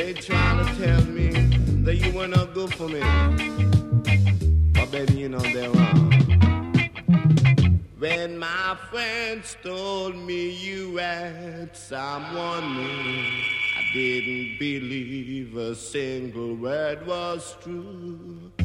They trying to tell me that you were not good for me. But baby, you know they're wrong. When my friends told me you had someone new, I didn't believe a single word was true.